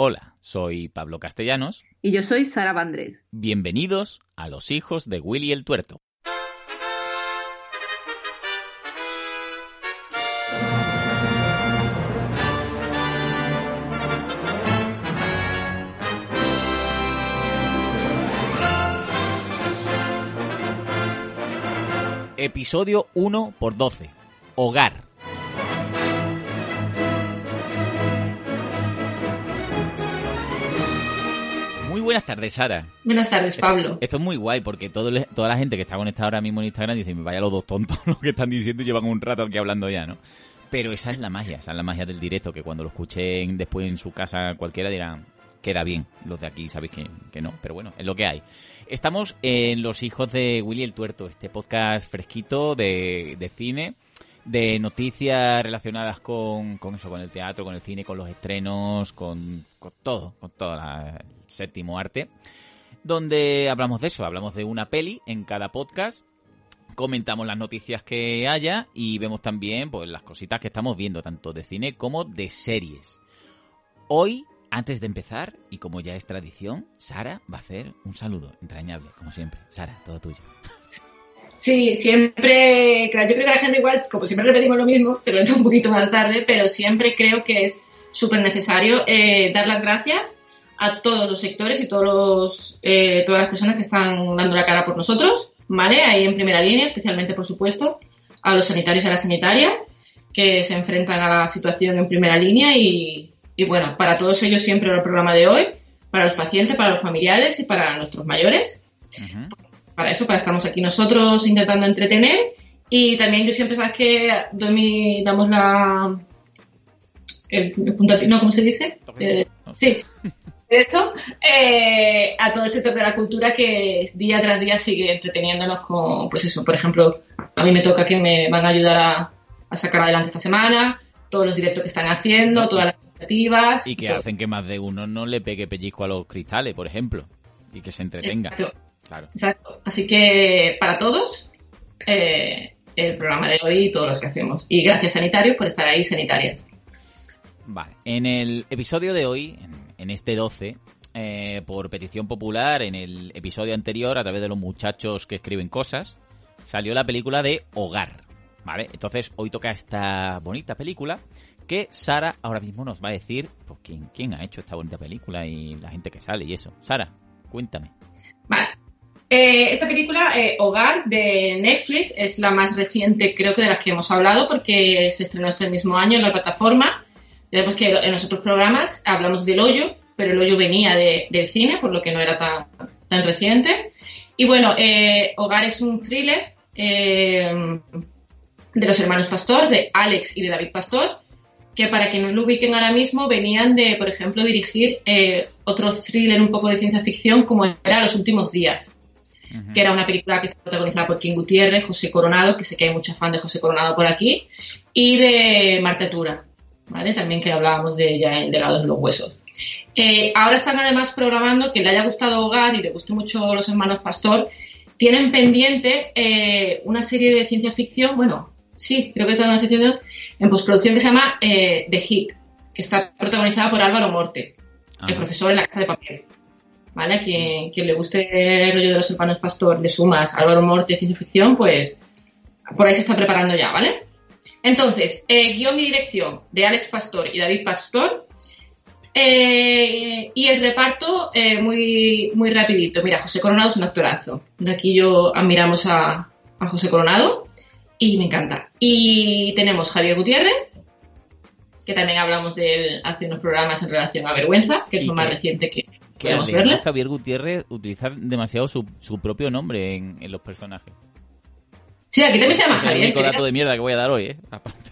Hola, soy Pablo Castellanos. Y yo soy Sara Vandrés. Bienvenidos a Los Hijos de Willy el Tuerto. Episodio 1x12. Hogar. Muy buenas tardes, Sara. Buenas tardes, Pablo. Esto es muy guay porque toda la gente que está conectada ahora mismo en Instagram dice, me vaya los dos tontos lo que están diciendo y llevan un rato aquí hablando ya, ¿no? Pero esa es la magia del directo, que cuando lo escuchen después en su casa cualquiera dirán, queda bien. Los de aquí sabéis que no, pero bueno, es lo que hay. Estamos en Los Hijos de Willy el Tuerto, este podcast fresquito de cine, de noticias relacionadas con eso, con el teatro, con el cine, con los estrenos, con todo el séptimo arte, donde hablamos de eso, hablamos de una peli en cada podcast, comentamos las noticias que haya y vemos también pues las cositas que estamos viendo, tanto de cine como de series. Hoy, antes de empezar, y como ya es tradición, Sara va a hacer un saludo entrañable, como siempre. Sara, todo tuyo. Sí, siempre, yo creo que la gente igual, como siempre repetimos lo mismo, se lo he hecho un poquito más tarde, pero siempre creo que es súper necesario dar las gracias a todos los sectores y todas las personas que están dando la cara por nosotros, ¿vale? Ahí en primera línea, especialmente, por supuesto, a los sanitarios y a las sanitarias que se enfrentan a la situación en primera línea y bueno, para todos ellos siempre el programa de hoy, para los pacientes, para los familiares y para nuestros mayores. Uh-huh. Para eso, estamos aquí nosotros intentando entretener y también yo siempre, ¿sabes qué? Damos el puntapié, ¿no? ¿Cómo se dice? Sí. Esto, a todo el sector de la cultura que día tras día sigue entreteniéndonos con, pues eso, por ejemplo, a mí me toca que me van a ayudar a sacar adelante esta semana, todos los directos que están haciendo, todas las iniciativas. Y que todo. Hacen que más de uno no le pegue pellizco a los cristales, por ejemplo, y que se entretenga. Exacto. Claro. Exacto. Así que para todos, el programa de hoy y todos los que hacemos. Y gracias, sanitarios, por estar ahí, sanitarias. Vale. En el episodio de hoy, en este 12, por petición popular, en el episodio anterior, a través de los muchachos que escriben cosas, salió la película de Hogar. ¿Vale? Entonces, hoy toca esta bonita película que Sara ahora mismo nos va a decir pues, quién ha hecho esta bonita película y la gente que sale y eso. Sara, cuéntame. Vale. Esta película, Hogar, de Netflix, es la más reciente, creo que de las que hemos hablado, porque se estrenó este mismo año en la plataforma. Vemos que en los otros programas hablamos del Hoyo, pero el Hoyo venía del cine, por lo que no era tan reciente. Y bueno, Hogar es un thriller de los hermanos Pastor, de Alex y de David Pastor, que para que nos lo ubiquen ahora mismo venían de, por ejemplo, dirigir otro thriller un poco de ciencia ficción como era Los Últimos Días, uh-huh. Que era una película que está protagonizada por King Gutiérrez, José Coronado, que sé que hay mucha fan de José Coronado por aquí, y de Marta Tura, ¿vale? También que hablábamos de ella en Delgados de los Huesos. Ahora están además programando, que le haya gustado Hogar y le guste mucho Los Hermanos Pastor, tienen pendiente una serie de ciencia ficción, bueno, sí, creo que toda una ficción en postproducción que se llama The Hit, que está protagonizada por Álvaro Morte, el profesor en La Casa de Papel. ¿Vale? A quien le guste el rollo de Los Hermanos Pastor, le sumas Álvaro Morte, ciencia ficción, pues por ahí se está preparando ya, ¿vale? Entonces, guión y dirección de Alex Pastor y David Pastor. Y el reparto muy, muy rapidito. Mira, José Coronado es un actorazo. De aquí yo admiramos a José Coronado. Y me encanta. Y tenemos Javier Gutiérrez, que también hablamos de él hace unos programas en relación a Vergüenza, que es lo más reciente que podemos verle. Javier Gutiérrez utiliza demasiado su propio nombre en los personajes. Sí, aquí también se llama Javier. Es el único dato de mierda que voy a dar hoy, ¿eh?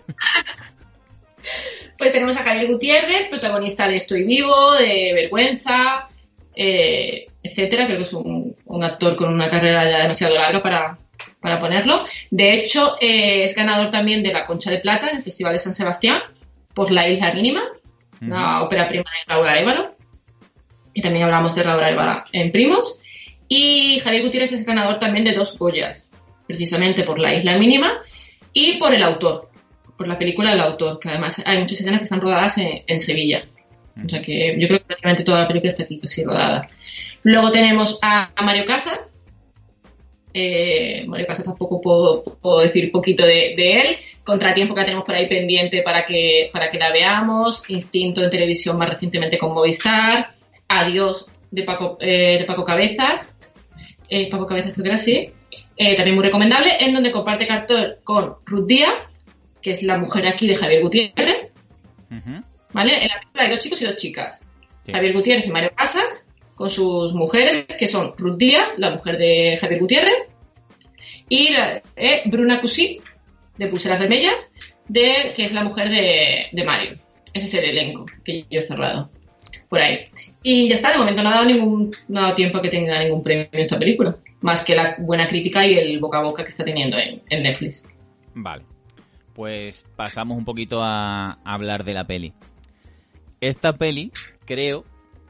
Pues tenemos a Javier Gutiérrez, protagonista de Estoy Vivo, de Vergüenza, etcétera. Creo que es un actor con una carrera ya demasiado larga para ponerlo. De hecho, es ganador también de la Concha de Plata en el Festival de San Sebastián por La Isla Mínima, una ópera prima de Raúl Arévalo, que también hablamos de Raúl Arévalo en Primos. Y Javier Gutiérrez es ganador también de 2 Goyas, precisamente por La Isla Mínima y por El Autor, por la película El Autor, que además hay muchas escenas que están rodadas en Sevilla. O sea que yo creo que prácticamente toda la película está aquí casi rodada. Luego tenemos a Mario Casas. Mario Casas tampoco puedo decir poquito de él. Contratiempo que la tenemos por ahí pendiente para que la veamos. Instinto en televisión más recientemente con Movistar. Adiós de Paco Cabezas. Paco Cabezas creo que era así. También muy recomendable, en donde comparte cartel con Ruth Díaz, que es la mujer aquí de Javier Gutiérrez. Uh-huh. ¿Vale? En la película hay 2 chicos y 2 chicas. Sí. Javier Gutiérrez y Mario Casas, con sus mujeres, que son Ruth Díaz, la mujer de Javier Gutiérrez, y Bruna Cusí, de Pulseras Vermellas, que es la mujer de Mario. Ese es el elenco que yo he cerrado por ahí. Y ya está, de momento no ha dado tiempo a que tenga ningún premio en esta película, más que la buena crítica y el boca a boca que está teniendo en Netflix. Vale, pues pasamos un poquito a hablar de la peli. Esta peli, creo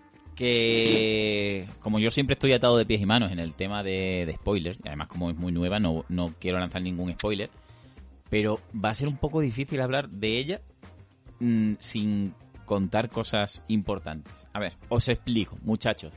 que, como yo siempre estoy atado de pies y manos en el tema de spoilers, y además como es muy nueva, no quiero lanzar ningún spoiler, pero va a ser un poco difícil hablar de ella sin contar cosas importantes. A ver, os explico, muchachos.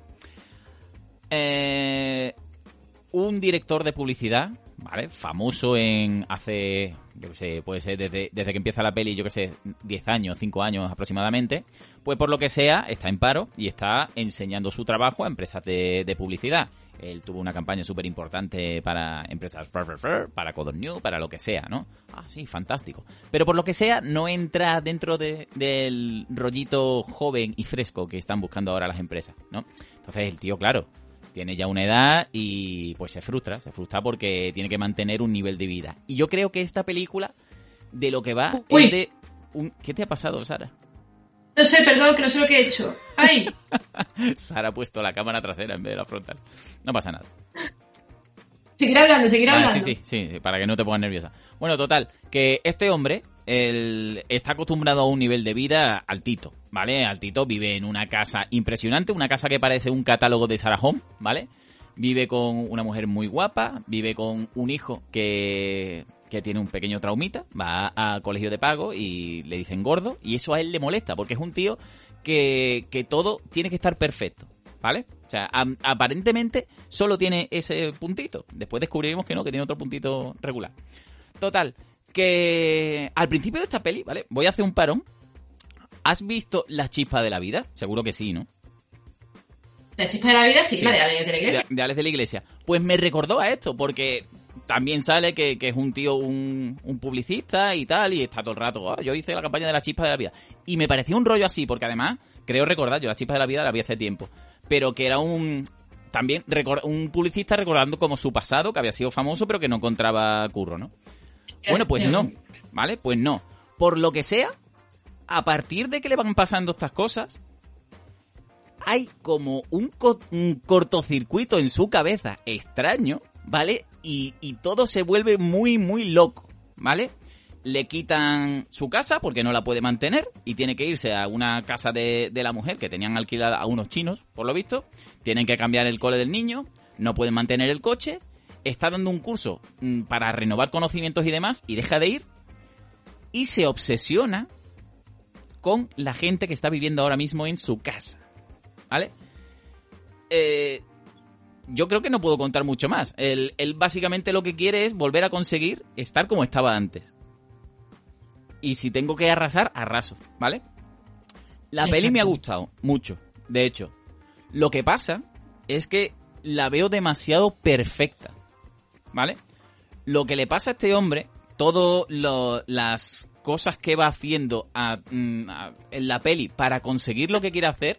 Un director de publicidad, ¿vale? Famoso hace, yo que sé, puede ser desde que empieza la peli, yo que sé, 10 años, 5 años aproximadamente, pues por lo que sea, está en paro y está enseñando su trabajo a empresas de publicidad. Él tuvo una campaña súper importante para empresas, para Codor New, para lo que sea, ¿no? Ah, sí, fantástico. Pero por lo que sea, no entra dentro del rollito joven y fresco que están buscando ahora las empresas, ¿no? Entonces el tío, claro, tiene ya una edad y pues se frustra porque tiene que mantener un nivel de vida. Y yo creo que esta película, de lo que va, es de ¿Qué te ha pasado, Sara? No sé, perdón, que no sé lo que he hecho. ¡Ay! Sara ha puesto la cámara trasera en vez de la frontal. No pasa nada. Seguir hablando. Sí, para que no te pongas nerviosa. Bueno, total, que este hombre él está acostumbrado a un nivel de vida altito, ¿vale? Altito, vive en una casa impresionante, una casa que parece un catálogo de Sarah Home, ¿vale? Vive con una mujer muy guapa, vive con un hijo que tiene un pequeño traumita, va a colegio de pago y le dicen gordo, y eso a él le molesta, porque es un tío que todo tiene que estar perfecto, ¿vale? O sea, aparentemente solo tiene ese puntito. Después descubriremos que no, que tiene otro puntito regular. Total, que al principio de esta peli, ¿vale? Voy a hacer un parón. ¿Has visto La Chispa de la Vida? Seguro que sí, ¿no? La Chispa de la Vida, sí. La de Alex de la Iglesia. De Alex de la Iglesia. Pues me recordó a esto, porque también sale que es un tío, un publicista y tal, y está todo el rato, yo hice la campaña de La Chispa de la Vida. Y me pareció un rollo así, porque además, creo recordar, yo La Chispa de la Vida la vi hace tiempo, pero que era un publicista recordando como su pasado, que había sido famoso, pero que no encontraba curro, ¿no? Bueno, pues no, ¿vale? Pues no. Por lo que sea, a partir de que le van pasando estas cosas, hay como un cortocircuito en su cabeza extraño, ¿vale? Y todo se vuelve muy, muy loco, ¿vale? Le quitan su casa porque no la puede mantener y tiene que irse a una casa de la mujer que tenían alquilada a unos chinos, por lo visto. Tienen que cambiar el cole del niño, no pueden mantener el coche. Está dando un curso para renovar conocimientos y demás y deja de ir y se obsesiona con la gente que está viviendo ahora mismo en su casa, ¿vale? Yo creo que no puedo contar mucho más. Él básicamente lo que quiere es volver a conseguir estar como estaba antes. Y si tengo que arrasar, arraso, ¿vale? La peli me ha gustado mucho, de hecho. Lo que pasa es que la veo demasiado perfecta, ¿vale? Lo que le pasa a este hombre, todas las cosas que va haciendo en la peli para conseguir lo que quiere hacer.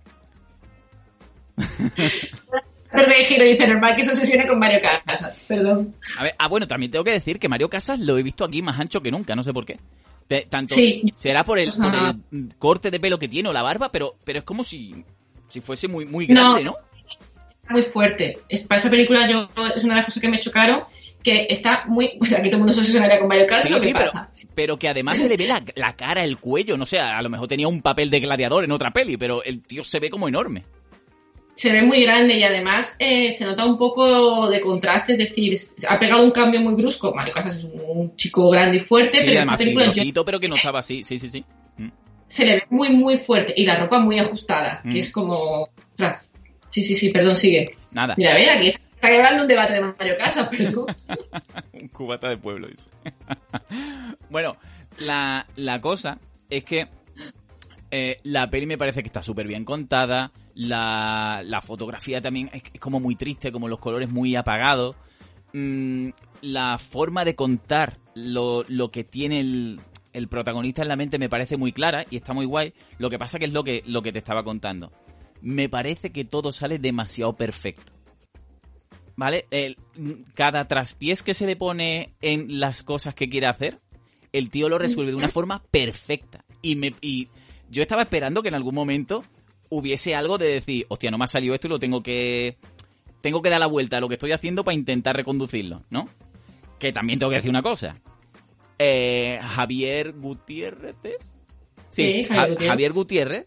Giro dice, normal que se obsesione con Mario Casas, perdón. A ver, bueno, también tengo que decir que Mario Casas lo he visto aquí más ancho que nunca, no sé por qué. Tanto sí. Será por el corte de pelo que tiene o la barba, pero es como si fuese muy, muy grande, ¿no? Muy fuerte. Para esta película es una de las cosas que me chocaron, que está muy... O sea, aquí todo el mundo se obsesionaría con Mario Casas, sí, pero que además se le ve la cara, el cuello, no sé, a lo mejor tenía un papel de gladiador en otra peli, pero el tío se ve como enorme. Se ve muy grande y además se nota un poco de contraste, es decir, ha pegado un cambio muy brusco. Mario Casas es un chico grande y fuerte, sí, pero además esta película filosito, pero que no estaba así, sí. se le ve muy, muy fuerte y la ropa muy ajustada, que es como... Sí, perdón, sigue. Nada. Mira, a ver, aquí está llevando un debate de Mario Casas, perdón. Un cubata de pueblo, dice. Bueno, la cosa es que la peli me parece que está súper bien contada, la fotografía también es como muy triste, como los colores muy apagados. La forma de contar lo que tiene el protagonista en la mente me parece muy clara y está muy guay. Lo que pasa que es lo que te estaba contando. Me parece que todo sale demasiado perfecto. ¿Vale? Cada traspiés que se le pone en las cosas que quiere hacer, el tío lo resuelve de una forma perfecta. Y yo estaba esperando que en algún momento hubiese algo de decir, hostia, no me ha salido esto y tengo que dar la vuelta a lo que estoy haciendo para intentar reconducirlo, ¿no? Que también tengo que decir una cosa. Javier Gutiérrez, ¿es? Sí, Javier Gutiérrez.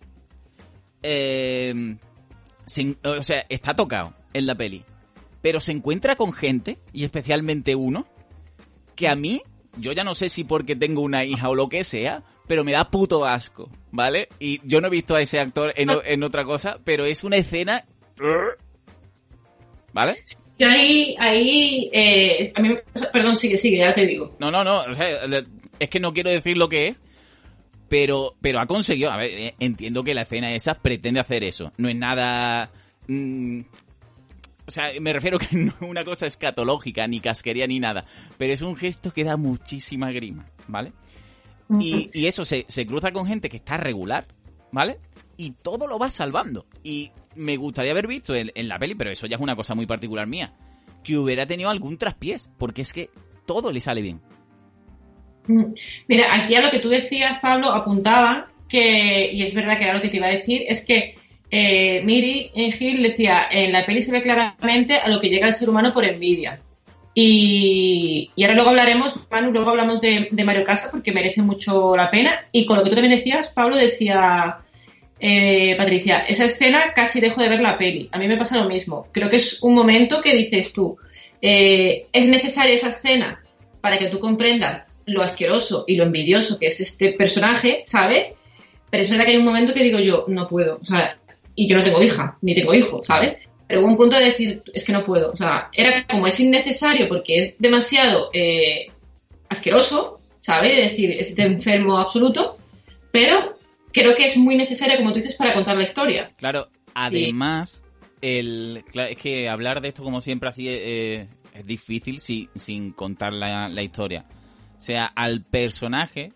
O sea, está tocado en la peli. Pero se encuentra con gente, y especialmente uno, que a mí, yo ya no sé si porque tengo una hija o lo que sea, pero me da puto asco, ¿vale? Y yo no he visto a ese actor en otra cosa, pero es una escena... ¿Vale? Yo ahí a mí, perdón, sigue, ya te digo. No, o sea, es que no quiero decir lo que es, pero ha conseguido, a ver, entiendo que la escena esa pretende hacer eso, no es nada... o sea, me refiero que no es una cosa escatológica, ni casquería, ni nada, pero es un gesto que da muchísima grima, ¿vale? Y eso se cruza con gente que está regular, ¿vale? Y todo lo va salvando. Y me gustaría haber visto en la peli, pero eso ya es una cosa muy particular mía, que hubiera tenido algún traspiés, porque es que todo le sale bien. Mira, aquí a lo que tú decías, Pablo, apuntaba que, y es verdad que era lo que te iba a decir, es que Miri Gil decía, en la peli se ve claramente a lo que llega el ser humano por envidia. Y ahora luego hablaremos, Manu, luego hablamos de Mario Casas porque merece mucho la pena. Y con lo que tú también decías, Pablo, decía Patricia, esa escena casi dejo de ver la peli. A mí me pasa lo mismo. Creo que es un momento que dices tú, es necesaria esa escena para que tú comprendas lo asqueroso y lo envidioso que es este personaje, ¿sabes? Pero es verdad que hay un momento que digo yo, no puedo, o sea, y yo no tengo hija, ni tengo hijo, ¿sabes? Pero hubo un punto de decir, es que no puedo, o sea, era como es innecesario porque es demasiado asqueroso, ¿sabes? Es decir, es de enfermo absoluto, pero creo que es muy necesario, como tú dices, para contar la historia. Claro, además, claro, es que hablar de esto como siempre así es difícil sin contar la historia. O sea, al personaje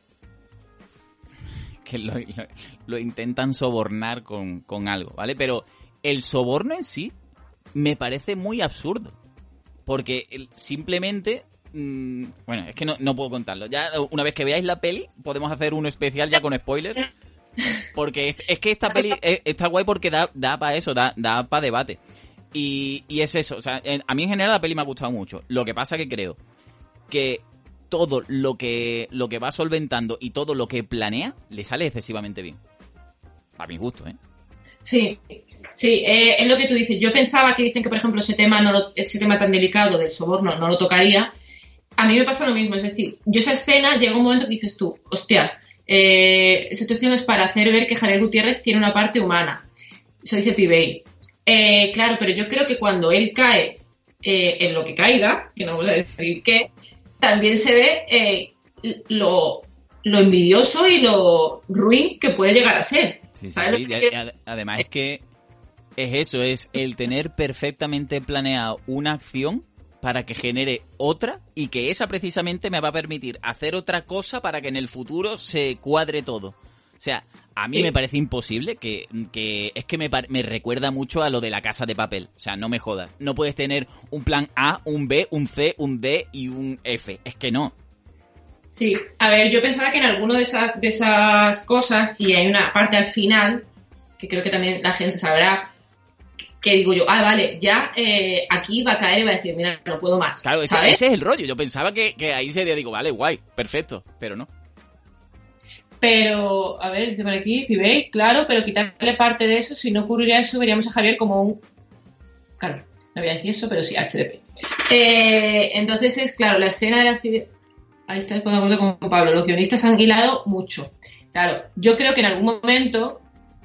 que lo intentan sobornar con algo, ¿vale? Pero el soborno en sí me parece muy absurdo. Porque simplemente... bueno, es que no puedo contarlo. Ya una vez que veáis la peli, podemos hacer uno especial ya con spoilers. Porque es que esta peli está guay porque da para eso, da para debate. Y es eso. O sea, a mí en general la peli me ha gustado mucho. Lo que pasa que creo que todo lo que va solventando y todo lo que planea le sale excesivamente bien. A mi gusto, ¿eh? Sí, es lo que tú dices. Yo pensaba que dicen que, por ejemplo, ese tema tan delicado del soborno no lo tocaría. A mí me pasa lo mismo. Es decir, yo esa escena llega un momento que dices tú, hostia, esa situación es para hacer ver que Javier Gutiérrez tiene una parte humana. Eso dice Pibey. Claro, pero yo creo que cuando él cae en lo que caiga, que no voy a decir qué, también se ve lo envidioso y lo ruin que puede llegar a ser. Sí. Además es que es eso, es el tener perfectamente planeado una acción para que genere otra y que esa precisamente me va a permitir hacer otra cosa para que en el futuro se cuadre todo. O sea, a mí me parece imposible que es que me recuerda mucho a lo de La Casa de Papel. O sea, no me jodas. No puedes tener un plan A, un B, un C, un D y un F. Es que no. Sí, a ver, yo pensaba que en alguno de esas cosas, y hay una parte al final, que creo que también la gente sabrá, que digo yo, vale, ya aquí va a caer y va a decir, mira, no puedo más. Claro, ese es el rollo. Yo pensaba que ahí sería, digo, vale, guay, perfecto, pero no. Pero, a ver, por aquí, Pibey, claro, pero quitarle parte de eso, si no ocurriría eso, veríamos a Javier como un... Claro, no voy a decir eso, pero sí, HDP. Entonces es, claro, la escena de la... Ahí está de acuerdo con Pablo, los guionistas han hilado mucho. Claro, yo creo que en algún momento...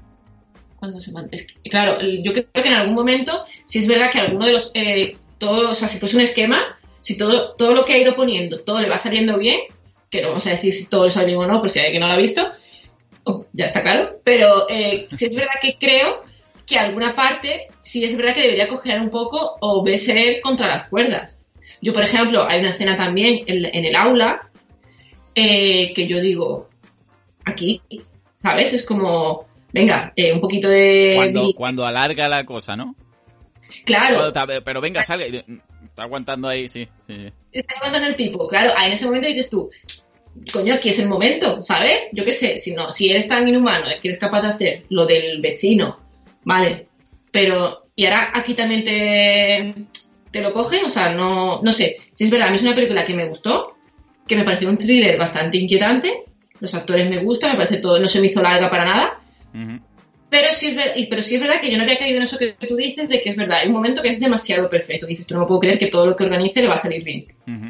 Claro, yo creo que en algún momento, si es verdad que alguno de los... o sea, si fuese un esquema, si todo lo que ha ido poniendo, todo le va saliendo bien, que no vamos a decir si todo le sale bien o no, por si hay alguien que no lo ha visto, ya está claro, pero si es verdad que creo que alguna parte sí es verdad que debería cojear un poco o verse contra las cuerdas. Yo, por ejemplo, hay una escena también en el aula que yo digo, aquí, ¿sabes? Es como, venga, un poquito de... Cuando alarga la cosa, ¿no? Claro. Pero venga, salga. Está aguantando ahí, sí. Está aguantando el tipo, claro. En ese momento dices tú, coño, aquí es el momento, ¿sabes? Yo qué sé, si eres tan inhumano que eres capaz de hacer lo del vecino, vale, pero ¿y ahora aquí también te lo cogen? O sea, no sé. Si es verdad, a mí es una película que me gustó, que me pareció un thriller bastante inquietante, los actores me gustan, me parece todo, no se me hizo larga para nada, pero sí es verdad que yo no había caído en eso que tú dices, de que es verdad, hay un momento que es demasiado perfecto, que dices, tú no me puedo creer que todo lo que organice le va a salir bien.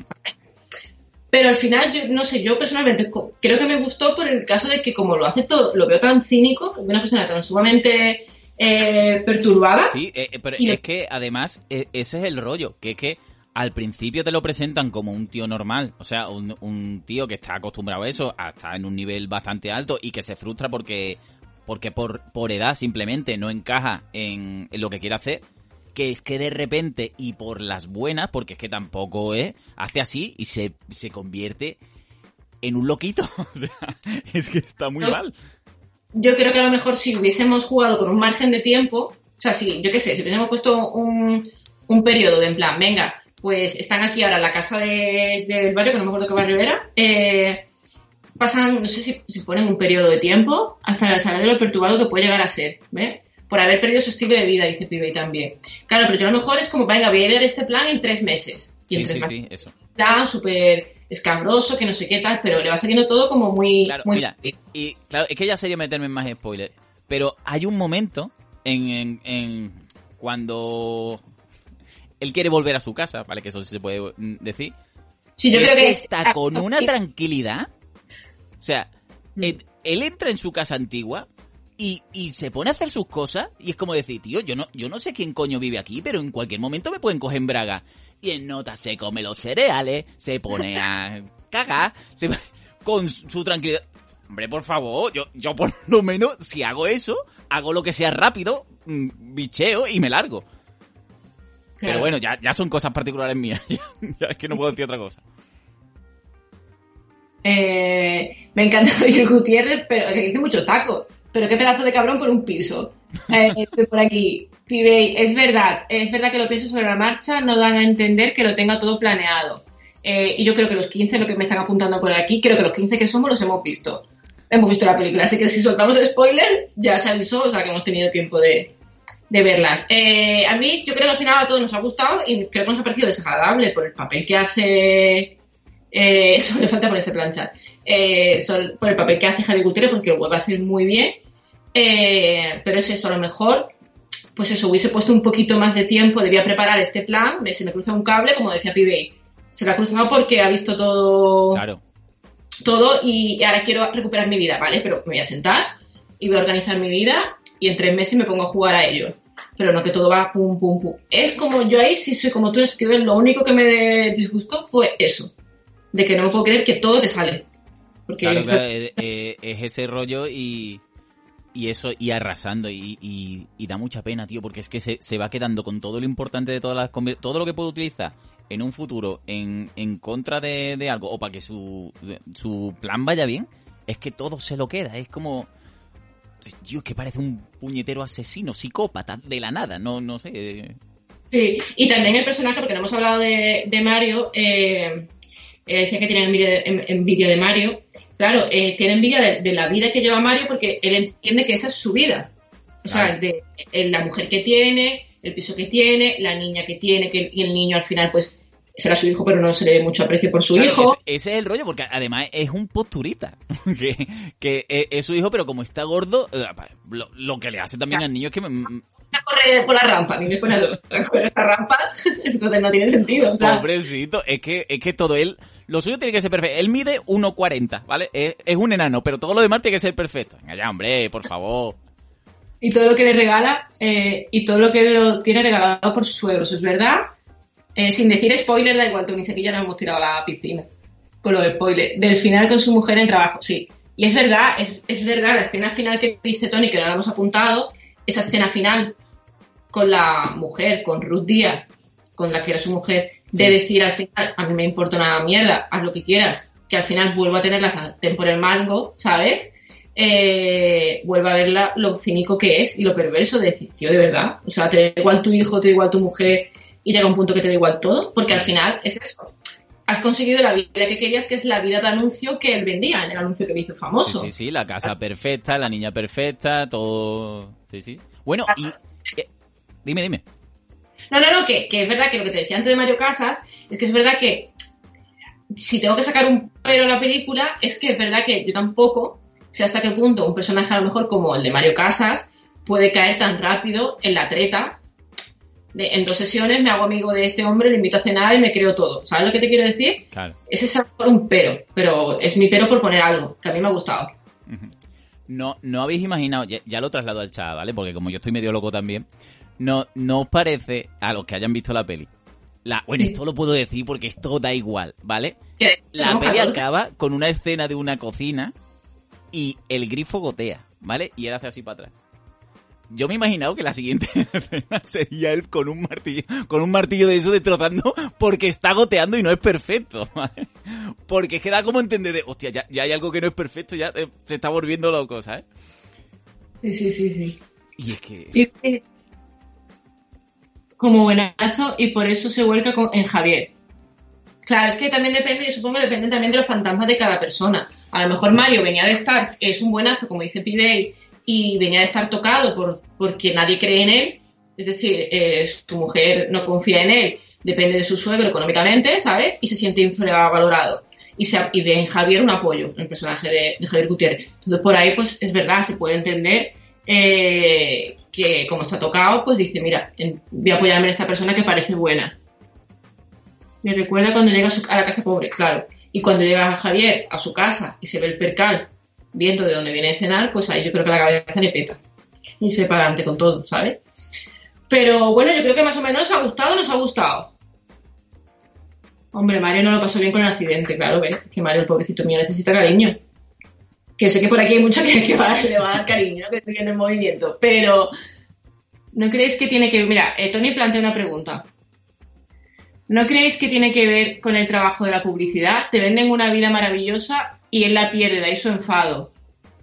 Pero al final, yo no sé, yo personalmente creo que me gustó por el caso de que como lo hace todo, lo veo tan cínico, una persona tan sumamente perturbada. Sí, pero es que además ese es el rollo, que es que al principio te lo presentan como un tío normal, o sea, un tío que está acostumbrado a eso, a estar en un nivel bastante alto y que se frustra porque por edad simplemente no encaja en lo que quiere hacer, que es que de repente y por las buenas, porque es que tampoco hace así y se convierte en un loquito. O sea, es que está muy mal. Yo creo que a lo mejor si hubiésemos jugado con un margen de tiempo, o sea, si hubiésemos puesto un periodo de en plan, venga, pues están aquí ahora en la casa del barrio, que no me acuerdo qué barrio era, pasan, no sé si ponen un periodo de tiempo hasta saber de lo perturbado que puede llegar a ser, ¿ves? Por haber perdido su estilo de vida, dice Pibe también. Claro, pero yo a lo mejor es como, venga, voy a ver este plan en 3 meses. Y en 3 meses. Sí, eso. Plan súper escabroso, que no sé qué tal, pero le va saliendo todo como muy... Claro, muy mira, y claro, es que ya sería meterme en más spoilers, pero hay un momento en cuando él quiere volver a su casa, ¿vale? Que eso sí se puede decir. Sí, yo creo que está con una tranquilidad. O sea, él entra en su casa antigua y se pone a hacer sus cosas y es como decir, tío, yo no sé quién coño vive aquí, pero en cualquier momento me pueden coger en braga. Y en nota se come los cereales, se pone a cagar, con su tranquilidad. Hombre, por favor, yo por lo menos, si hago eso, hago lo que sea rápido, bicheo y me largo. Claro. Pero bueno, ya son cosas particulares mías. Ya es que no puedo decir otra cosa. Me encanta Javier Gutiérrez, pero que dice muchos tacos. Pero qué pedazo de cabrón por un piso. Estoy por aquí. Pibey, es verdad que lo pienso sobre la marcha, no dan a entender que lo tenga todo planeado. Y yo creo que los 15, lo que me están apuntando por aquí, creo que los 15 que somos los hemos visto. Hemos visto la película, así que si soltamos el spoiler, ya se avisó, o sea que hemos tenido tiempo de verlas. A mí, yo creo que al final a todos nos ha gustado y creo que nos ha parecido desagradable por el papel que hace... solo le falta ponerse planchar. Por el papel que hace Javi Gutiérrez, porque lo vuelve a hacer muy bien. Pero es eso, a lo mejor, pues eso, hubiese puesto un poquito más de tiempo, debía preparar este plan, se me cruza un cable, como decía Pibey. Se lo ha cruzado porque ha visto todo. Claro. Todo y ahora quiero recuperar mi vida, ¿vale? Pero me voy a sentar y voy a organizar mi vida y en 3 meses me pongo a jugar a ello. Pero no que todo va pum, pum, pum. Es como yo ahí, si soy como tú, es que lo único que me disgustó fue eso. De que no me puedo creer que todo te sale. Porque claro, es ese rollo y eso, y arrasando, y da mucha pena, tío, porque es que se va quedando con todo lo importante de todo lo que puede utilizar en un futuro en contra de algo, o para que su plan vaya bien, es que todo se lo queda, es como... Tío, es que parece un puñetero asesino, psicópata, de la nada, no sé... Sí, y también el personaje, porque no hemos hablado de Mario... decía que tiene envidia de Mario. Claro, tiene envidia de la vida que lleva Mario porque él entiende que esa es su vida. O sea, de la mujer que tiene, el piso que tiene, la niña que tiene, y el niño al final pues será su hijo, pero no se le ve mucho aprecio por su hijo. Ese es el rollo, porque además es un posturita. que es su hijo, pero como está gordo, lo que le hace también al niño es que... Una por la rampa, ni me pone por la rampa, entonces no tiene sentido. O sea. Pobrecito, es que todo él, lo suyo tiene que ser perfecto. Él mide 1,40, ¿vale? Es un enano, pero todo lo demás tiene que ser perfecto. Venga ya, hombre, por favor. Y todo lo que le regala, y todo lo que lo tiene regalado por sus suegros, ¿es verdad? Sin decir spoiler, da igual, Tony, sé que ya nos hemos tirado a la piscina con los spoilers. Del final con su mujer en trabajo, sí. Y es verdad, la escena final que dice Tony, que no la hemos apuntado, esa escena final con la mujer, con Ruth Díaz, con la que era su mujer, de decir al final, a mí me importa una mierda, haz lo que quieras, que al final vuelvo a tener la sartén por el mango, ¿sabes? Vuelvo a ver lo cínico que es y lo perverso de decir, tío, de verdad, o sea, te da igual tu hijo, te da igual tu mujer y llega un punto que te da igual todo, porque al final es eso. Has conseguido la vida que querías, que es la vida de anuncio que él vendía en el anuncio que me hizo famoso. Sí, la casa perfecta, la niña perfecta, todo... Sí. Bueno, y... Dime. No, que es verdad que lo que te decía antes de Mario Casas, es que es verdad que si tengo que sacar un pero a la película, es que es verdad que yo tampoco sé hasta qué punto un personaje a lo mejor como el de Mario Casas puede caer tan rápido en la treta. En 2 sesiones me hago amigo de este hombre, le invito a cenar y me creo todo. ¿Sabes lo que te quiero decir? Claro. Ese es un pero es mi pero por poner algo, que a mí me ha gustado. No habéis imaginado, ya lo traslado al chat, ¿vale? Porque como yo estoy medio loco también, no os parece, a los que hayan visto la peli, bueno, esto lo puedo decir porque esto da igual, ¿vale? La peli acaba con una escena de una cocina y el grifo gotea, ¿vale? Y él hace así para atrás. Yo me he imaginado que la siguiente escena sería él con un martillo de eso destrozando porque está goteando y no es perfecto, ¿vale? Porque es que da como entender de, hostia, ya hay algo que no es perfecto, ya se está volviendo loco, ¿sabes? Sí. Y es que... Como buenazo y por eso se vuelca en Javier. Claro, es que también depende, yo supongo que depende también de los fantasmas de cada persona. A lo mejor Mario venía de estar, es un buenazo, como dice Pidey, y venía de estar tocado porque nadie cree en él, es decir, su mujer no confía en él, depende de su suegro económicamente, ¿sabes? Y se siente infravalorado. Y ve en Javier un apoyo, en el personaje de Javier Gutiérrez. Entonces, por ahí, pues, es verdad, se puede entender que como está tocado, pues dice, mira, voy a apoyarme en esta persona que parece buena. Me recuerda cuando llega a la casa pobre, claro. Y cuando llega Javier a su casa y se ve el percal viendo de dónde viene a cenar, pues ahí yo creo que la cabeza le peta. Y se para adelante con todo, ¿sabes? Pero bueno, yo creo que más o menos nos ha gustado. Hombre, Mario no lo pasó bien con el accidente, claro, ¿ves? Que Mario, el pobrecito mío, necesita cariño. Que sé que por aquí hay mucha que le va a dar cariño, que estoy viendo en movimiento. Pero, ¿no creéis que tiene que ver? Mira, Tony plantea una pregunta. ¿No creéis que tiene que ver con el trabajo de la publicidad? Te venden una vida maravillosa y él la pierde, de ahí su enfado.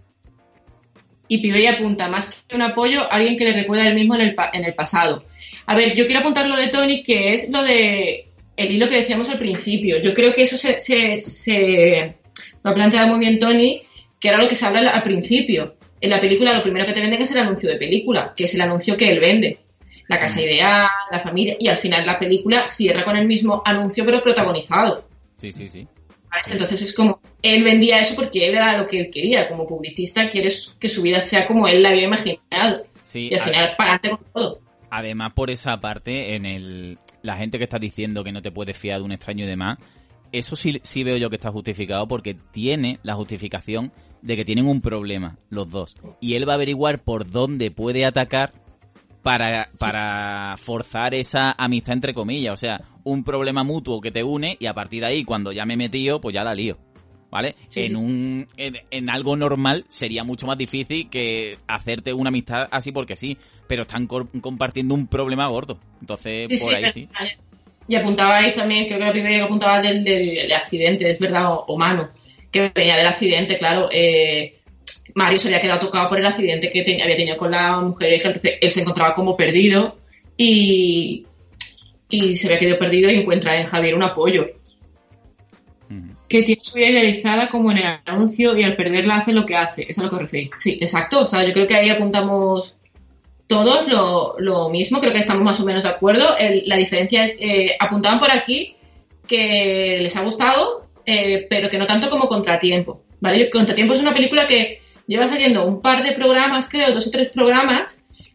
Y Pibey apunta, más que un apoyo, alguien que le recuerda a él mismo en el pasado. A ver, yo quiero apuntar lo de Tony, que es lo de el hilo que decíamos al principio. Yo creo que eso se lo ha planteado muy bien Tony, que era lo que se habla al principio. En la película lo primero que te venden es el anuncio de película, que es el anuncio que él vende. La casa ideal, la familia, y al final la película cierra con el mismo anuncio pero protagonizado. Sí. ¿Vale? Entonces es como, él vendía eso porque él era lo que él quería, como publicista quiere que su vida sea como él la había imaginado. Sí, y al final para adelante con todo. Además, por esa parte, la gente que está diciendo que no te puedes fiar de un extraño y demás, eso sí veo yo que está justificado porque tiene la justificación de que tienen un problema los dos. Y él va a averiguar por dónde puede atacar para forzar esa amistad entre comillas, o sea, un problema mutuo que te une y a partir de ahí, cuando ya me he metido, pues ya la lío, ¿vale? Sí. En algo normal sería mucho más difícil que hacerte una amistad así porque sí, pero están compartiendo un problema gordo, entonces por ahí sí. Y apuntabais también, creo que la primera que apuntaba del accidente, es verdad, o mano, que venía del accidente, claro, Mario se había quedado tocado por el accidente que había tenido con la mujer, entonces él se encontraba como perdido y se había quedado perdido y encuentra en Javier un apoyo. Que tiene su vida idealizada como en el anuncio y al perderla hace lo que hace. Eso es a lo que os referís. Sí, exacto. O sea, yo creo que ahí apuntamos todos lo mismo. Creo que estamos más o menos de acuerdo. La diferencia es, apuntaban por aquí que les ha gustado, pero que no tanto como Contratiempo. ¿Vale? Contratiempo es una película que lleva saliendo un par de programas, creo, 2 o 3 programas,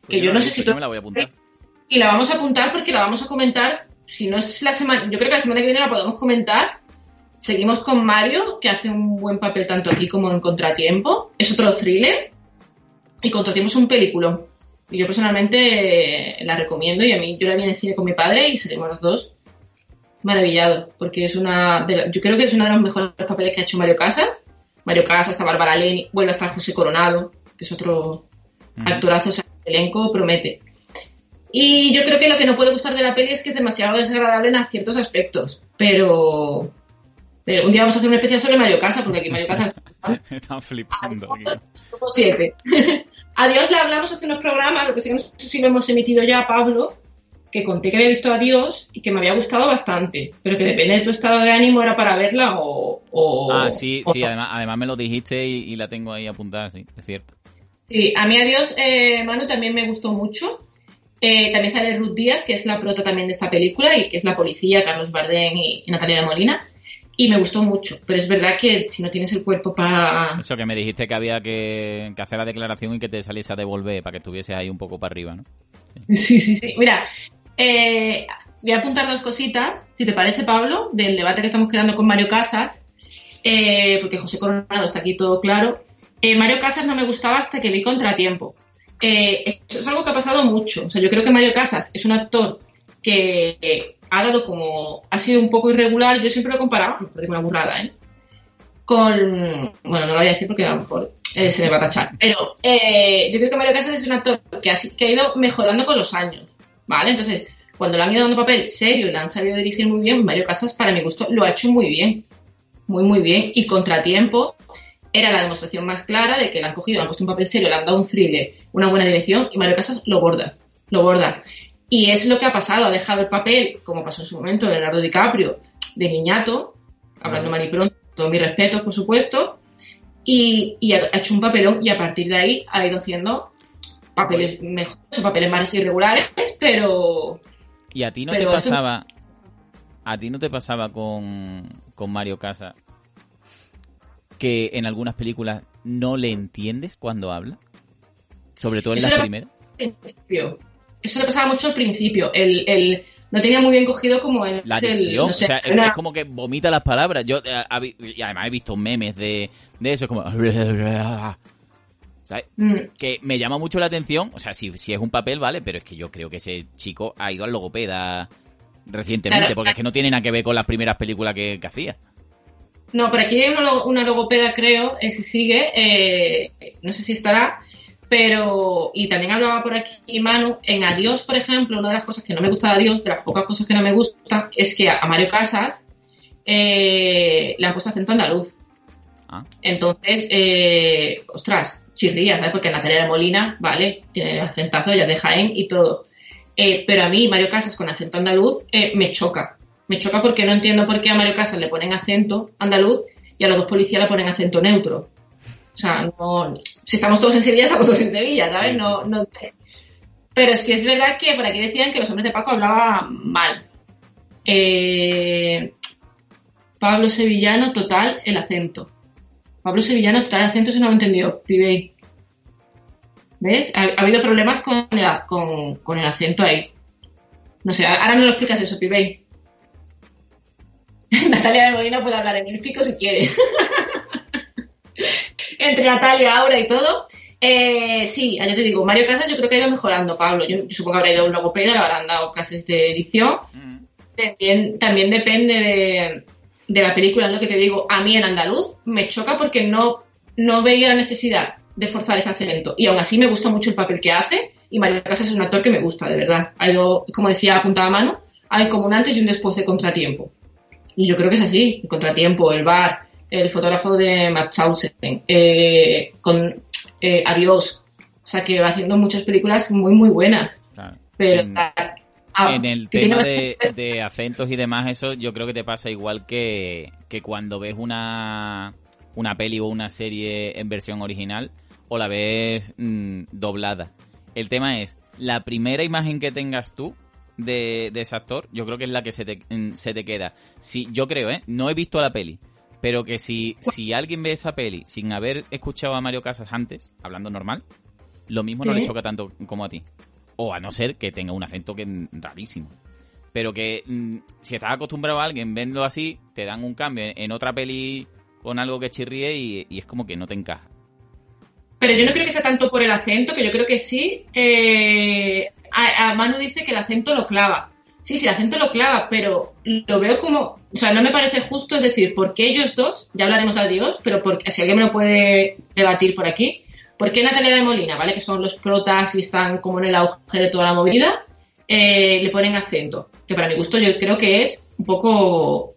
que yo no sé si tú... me la voy a apuntar. Y la vamos a apuntar porque la vamos a comentar, si no es la semana... Yo creo que la semana que viene la podemos comentar. Seguimos con Mario, que hace un buen papel tanto aquí como en Contratiempo. Es otro thriller. Y Contratiempo es un peliculón. Y yo personalmente la recomiendo. Y a mí, yo la vi en el cine con mi padre y salimos los dos maravillados. Porque es yo creo que es uno de los mejores papeles que ha hecho Mario Casas. Mario Casas, está Bárbara Leni, vuelve a estar José Coronado, que es otro actorazo, o sea, el elenco promete. Y yo creo que lo que no puede gustar de la peli es que es demasiado desagradable en ciertos aspectos. Pero un día vamos a hacer una especial sobre Mario Casas, porque aquí Mario Casas... Están flipando. Como 7. Adiós le hablamos hace unos programas, lo que sí que no sé si lo hemos emitido ya a Pablo, que conté que había visto Adiós y que me había gustado bastante, pero que depende de tu estado de ánimo era para verla sí, además me lo dijiste y la tengo ahí apuntada, sí, es cierto. Sí, a mí Adiós, Manu, también me gustó mucho. También sale Ruth Díaz, que es la prota también de esta película y que es la policía, Carlos Bardem y Natalia de Molina. Y me gustó mucho, pero es verdad que si no tienes el cuerpo para... Eso, que me dijiste que había que hacer la declaración y que te saliese a devolver para que estuvieses ahí un poco para arriba, ¿no? Sí. Mira, voy a apuntar 2 cositas, si te parece, Pablo, del debate que estamos creando con Mario Casas, porque José Coronado está aquí todo claro. Mario Casas no me gustaba hasta que vi Contratiempo. Eso es algo que ha pasado mucho. O sea, yo creo que Mario Casas es un actor que ha sido un poco irregular. Yo siempre lo he comparado, mejor digo una burrada, bueno, no lo voy a decir porque a lo mejor se me va a tachar, pero yo creo que Mario Casas es un actor que ha ido mejorando con los años, ¿vale? Entonces, cuando le han ido dando papel serio y le han sabido dirigir muy bien, Mario Casas, para mi gusto, lo ha hecho muy bien, muy bien, y Contratiempo era la demostración más clara de que le han cogido, le han puesto un papel serio, le han dado un thriller, una buena dirección, y Mario Casas lo borda. Y es lo que ha pasado, ha dejado el papel, como pasó en su momento Leonardo DiCaprio, de niñato, hablando mal y pronto, todo mi respeto, por supuesto, y ha hecho un papelón, y a partir de ahí ha ido haciendo papeles mejores, papeles más irregulares, pero... ¿Y a ti no te pasaba... ¿A ti no te pasaba con Mario Casas que en algunas películas no le entiendes cuando habla? Sobre todo en las primeras. Eso le pasaba mucho al principio. No tenía muy bien cogido como es la dicción, no sé, o sea, es como que vomita las palabras. Yo y además he visto memes de eso, es como... ¿Sabes? Que me llama mucho la atención. O sea, si es un papel, vale, pero es que yo creo que ese chico ha ido al logopeda recientemente, claro, porque es que no tiene nada que ver con las primeras películas que hacía. No, pero aquí hay una logopeda, creo, si sigue, no sé si estará, pero... Y también hablaba por aquí Manu, en Adiós, por ejemplo, una de las cosas que no me gusta de Adiós, de las pocas cosas que no me gustan, es que a Mario Casas le han puesto acento andaluz. Entonces, ostras, chirría, ¿sabes? Porque Natalia de Molina, vale, tiene acentazo, ya de Jaén y todo. Pero a mí, Mario Casas con acento andaluz, me choca. Me choca porque no entiendo por qué a Mario Casas le ponen acento andaluz y a los dos policías le ponen acento neutro. O sea, no, si estamos todos en Sevilla, estamos todos en Sevilla, ¿sabes? Sí, no sé. Pero sí es verdad que por aquí decían que los hombres de Paco hablaban mal. Pablo Sevillano, total, el acento. Pablo Sevillano, total, el acento, eso no lo he entendido. Pibey. ¿Ves? Ha habido problemas con el acento ahí. No sé, ahora no lo explicas eso, Pibey. Natalia de Molina puede hablar en élfico si quiere. Entre Natalia, Aura y todo. Sí, ya te digo, Mario Casas yo creo que ha ido mejorando, Pablo. Yo supongo que habrá ido a un logopeda, le habrán dado clases de edición. También depende de la película, es lo que te digo. A mí en andaluz me choca porque no veía la necesidad de forzar ese acento. Y aún así me gusta mucho el papel que hace. Y Mario Casas es un actor que me gusta, de verdad. Ha ido, como decía, apuntaba a mano, hay como un antes y un después de Contratiempo. Y yo creo que es así. El Contratiempo, El bar, el fotógrafo de Mauthausen, con Adiós. O sea, que va haciendo muchas películas muy, muy buenas. Claro. Pero en el tema de acentos y demás, eso yo creo que te pasa igual que cuando ves una peli o una serie en versión original o la ves doblada. El tema es, la primera imagen que tengas tú de ese actor, yo creo que es la que se te queda. Si, yo creo, no he visto la peli, pero que si alguien ve esa peli sin haber escuchado a Mario Casas antes, hablando normal, lo mismo no le choca tanto como a ti. O a no ser que tenga un acento que es rarísimo. Pero que si estás acostumbrado a alguien verlo así, te dan un cambio en otra peli con algo que chirríe y es como que no te encaja. Pero yo no creo que sea tanto por el acento, que yo creo que sí. A Manu dice que el acento lo clava. Sí, el acento lo clava, pero lo veo como... O sea, no me parece justo, es decir, ¿por qué ellos dos? Ya hablaremos de adiós, pero si alguien me lo puede debatir por aquí. ¿Por qué Natalia de Molina, ¿vale? Que son los protas y están como en el auge de toda la movida, le ponen acento? Que para mi gusto yo creo que es un poco...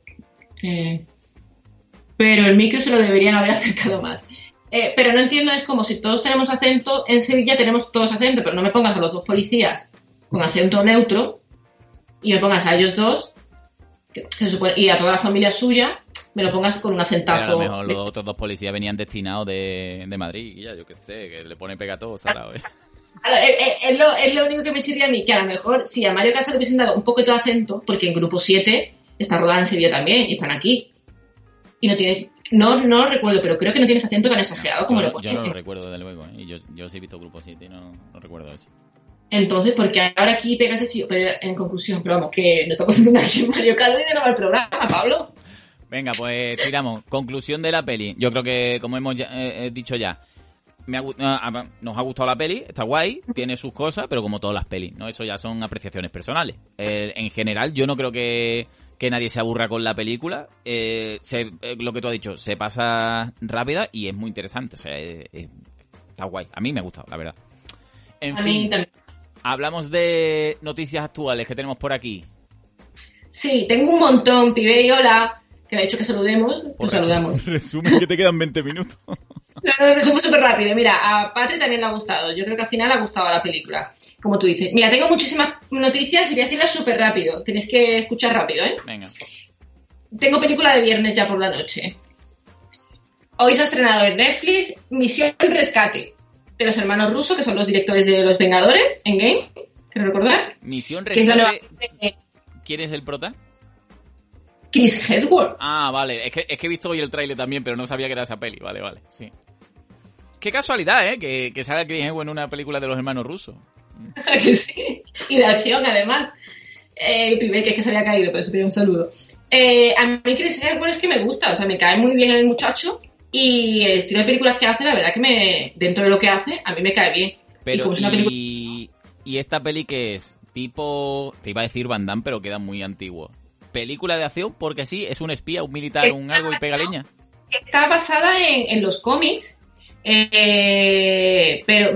pero el micro se lo deberían haber acercado más. Pero no entiendo, es como si todos tenemos acento, en Sevilla tenemos todos acento, pero no me pongas a los dos policías con acento neutro y me pongas a ellos dos, que se supone, y a toda la familia suya, me lo pongas con un acentazo. Pero a lo mejor los otros dos policías venían destinados de Madrid, y ya, yo qué sé, que le pone pegatoso, ¿sabes? Es lo único que me chirría a mí, que a lo mejor si a Mario Casas le hubiesen dado un poquito de acento, porque en Grupo 7 está rodada en Sevilla también y están aquí. Y no tiene, no lo recuerdo, pero creo que no tienes acento tan exagerado como lo pones. Yo no lo recuerdo, de luego, y yo sí he visto Grupo 7 y no recuerdo eso. Entonces, porque ahora aquí pegas el chillo, pero en conclusión, pero vamos, que no estamos haciendo aquí en Mario Casas y no va el programa, Pablo. Venga, pues tiramos. Conclusión de la peli. Yo creo que, como hemos dicho ya, nos ha gustado la peli, está guay, tiene sus cosas, pero como todas las pelis, ¿no? Eso ya son apreciaciones personales. En general, yo no creo que nadie se aburra con la película. Lo que tú has dicho, se pasa rápida y es muy interesante. O sea, está guay. A mí me ha gustado, la verdad. En fin, hablamos de noticias actuales que tenemos por aquí. Sí, tengo un montón, pibe y hola, que me ha dicho que saludemos, pues saludamos. Resumen que te quedan 20 minutos. Lo resumo súper rápido. Mira, a Patri también le ha gustado. Yo creo que al final le ha gustado la película, como tú dices. Mira, tengo muchísimas noticias y voy a decirlas súper rápido. Tenéis que escuchar rápido, ¿eh? Venga. Tengo película de viernes ya por la noche. Hoy se ha estrenado en Netflix Misión Rescate, de los hermanos Russo, que son los directores de Los Vengadores, Endgame, quiero recordar. Misión Rescate. Que es la nueva... ¿Quién es el prota? Chris Hemsworth. Ah, vale. Es que he visto hoy el tráiler también, pero no sabía que era esa peli. Vale, sí. Qué casualidad, ¿eh? Que salga Chris Hemsworth en una película de los hermanos rusos. Que sí. Y de acción, además. El primer que es que se había caído, pero eso pido un saludo. A mí Chris Hemsworth es que me gusta, o sea, me cae muy bien el muchacho y el estilo de películas que hace, la verdad que dentro de lo que hace, a mí me cae bien. Pero, ¿y esta peli qué es? Tipo, te iba a decir Van Damme, pero queda muy antiguo. ¿Película de acción? Porque sí, es un espía, un militar, un algo y pega leña. Está basada en los cómics, pero...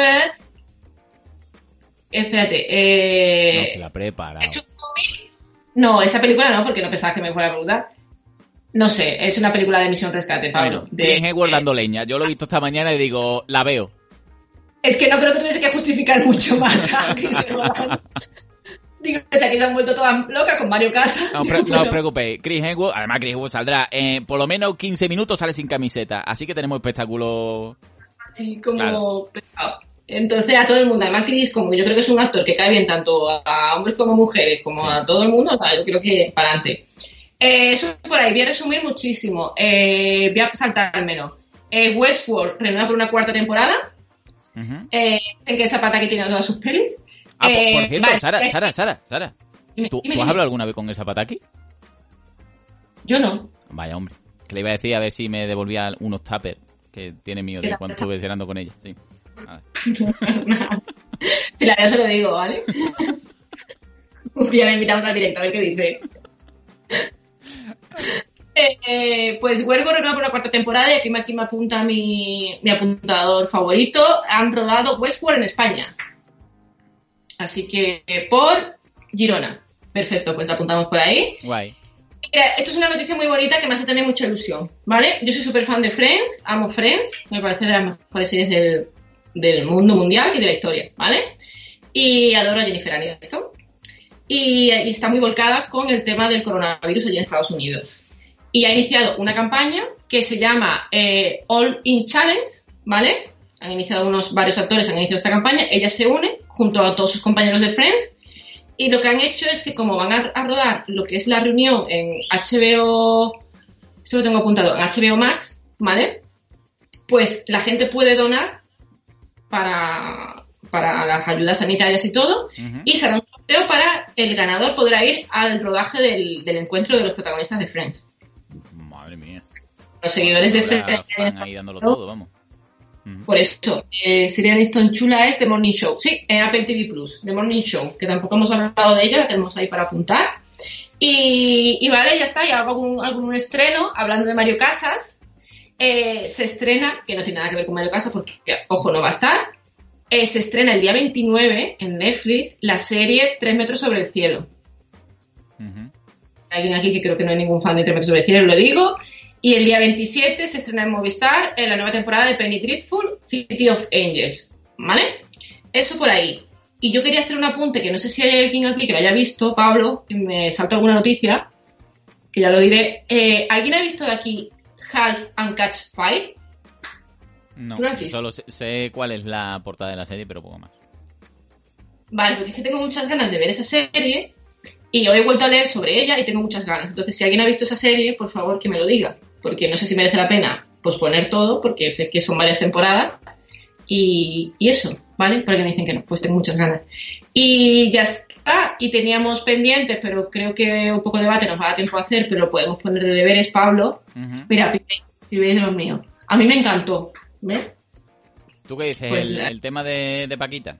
Espérate. No se la prepara. ¿Es un cómic? No, esa película no, porque no pensaba que me fuera a preguntar. No sé, es una película de Misión Rescate, Pablo. Bueno, Chris Hemsworth dando leña. Yo lo he visto esta mañana y digo, la veo. Es que no creo que tuviese que justificar mucho más a Chris Hemsworth. Digo, que aquí se han vuelto todas locas con Mario Casas. No os preocupéis, Chris Hemsworth, además Chris Hemsworth saldrá por lo menos 15 minutos, sale sin camiseta, así que tenemos espectáculo. Así como... Claro. Entonces a todo el mundo, además Chris, como yo creo que es un actor que cae bien tanto a hombres como mujeres, como a todo el mundo, yo creo que para adelante. Eso por ahí, voy a resumir muchísimo, voy a saltármelo. Westworld renueva por una cuarta temporada, en que Zapata que tiene todas sus pelis. Por cierto, vale, Sara, ¿tú has hablado alguna vez con el Zapataki? Yo no. Vaya, hombre. Que le iba a decir a ver si me devolvía unos tuppers que tiene mío de cuando estuve cenando con ella. Sí. Si la veo se lo digo, ¿vale? Un día la invitamos al directo a ver qué dice. Pues Huergo renueva por la cuarta temporada y aquí me apunta mi apuntador favorito. Han rodado Westworld en España. Así que por Girona. Perfecto, pues la apuntamos por ahí. Guay. Esto es una noticia muy bonita que me hace también mucha ilusión, ¿vale? Yo soy súper fan de Friends, amo Friends, me parece de las mejores series del mundo mundial y de la historia, ¿vale? Y adoro a Jennifer Aniston. Y está muy volcada con el tema del coronavirus allí en Estados Unidos. Y ha iniciado una campaña que se llama All In Challenge, ¿vale? Han iniciado varios actores, han iniciado esta campaña, ella se une junto a todos sus compañeros de Friends. Y lo que han hecho es que como van a rodar lo que es la reunión en HBO, esto lo tengo apuntado, en HBO Max, ¿vale? Pues la gente puede donar para las ayudas sanitarias y todo, y será un sorteo para el ganador podrá ir al rodaje del encuentro de los protagonistas de Friends. Madre mía. Los seguidores de Friends están ahí dándolo todo, vamos. Por eso, sería Aniston Chula es The Morning Show. Sí, en Apple TV Plus, The Morning Show, que tampoco hemos hablado de ella, la tenemos ahí para apuntar. Y vale, ya está, ya hago algún estreno, hablando de Mario Casas. Se estrena, que no tiene nada que ver con Mario Casas, porque, ojo, no va a estar. Se estrena el día 29 en Netflix la serie 3 metros sobre el cielo. Hay alguien aquí que creo que no hay ningún fan de 3 metros sobre el cielo, lo digo. Y el día 27 se estrena en Movistar la nueva temporada de Penny Dreadful, City of Angels. ¿Vale? Eso por ahí. Y yo quería hacer un apunte, que no sé si hay alguien aquí que lo haya visto, Pablo, y me saltó alguna noticia, que ya lo diré. ¿Alguien ha visto de aquí Half and Catch Fire? No, solo sé cuál es la portada de la serie, pero poco más. Vale, porque es que tengo muchas ganas de ver esa serie y hoy he vuelto a leer sobre ella y tengo muchas ganas. Entonces, si alguien ha visto esa serie, por favor que me lo diga, porque no sé si merece la pena posponer todo, porque sé que son varias temporadas y eso, ¿vale? Porque me dicen que no, pues tengo muchas ganas. Y ya está, y teníamos pendientes, pero creo que un poco de debate nos va a dar tiempo a hacer, pero lo podemos poner de deberes, Pablo. Mira, Pibe de los míos. A mí me encantó, ¿ves? ¿Tú qué dices? Pues el tema de Paquita.